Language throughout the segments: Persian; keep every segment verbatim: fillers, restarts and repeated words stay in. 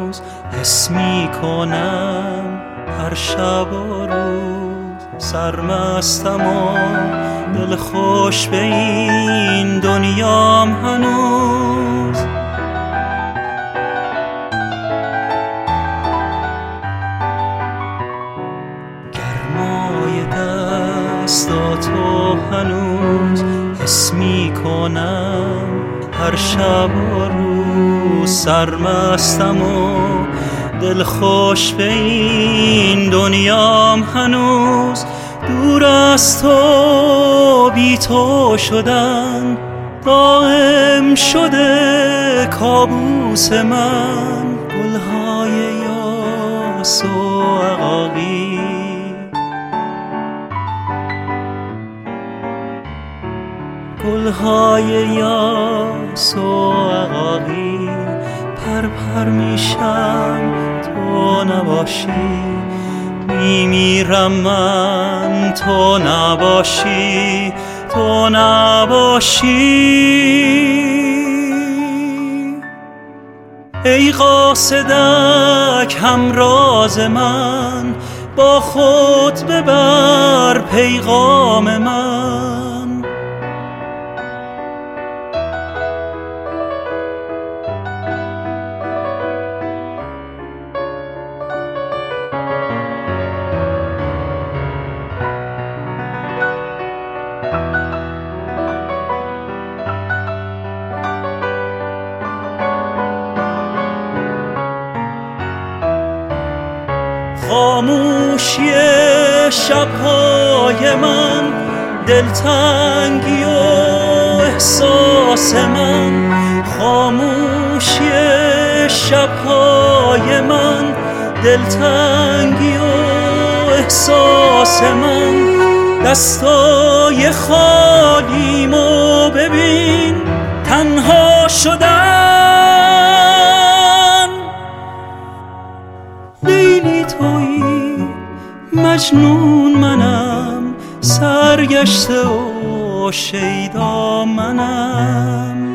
هنوز حس می کنم هر شب و روز سرمستم و دل خوش به این دنیام هنوز. گرمای دستاتو هنوز حس می کنم هر شب و روز سرمستم و دل خوش به این دنیام هنوز. دور از تو بی تو شدن دائم شده کابوس من. گلهای یاس و عقاقی گلهای یاس و عقاقی پر پر میشم تو نباشی، میمیرم من تو نباشی، تو نباشی. ای قاصدک همراز من با خود ببر پیغام من. خاموشی شب‌های من، دلتنگی و احساس من. خاموشی شب‌های من، دلتنگی و احساس من. دستای خالیمو ببین تنها شدن. لیلی تویی مجنون منم، سرگشته و شیدا منم.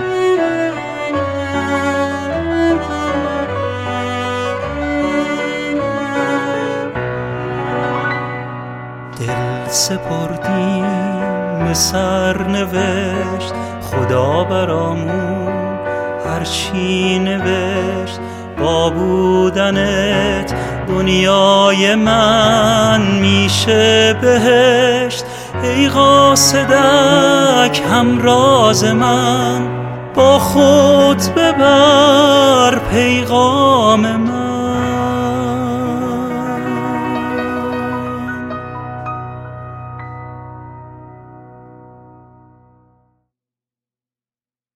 دل سپردیم سرنوشت، خدا برامون هرچی نوشت. با بودنت دنیای من میشه بهشت. ای قاصدک همراز من با خود ببر پیغام من.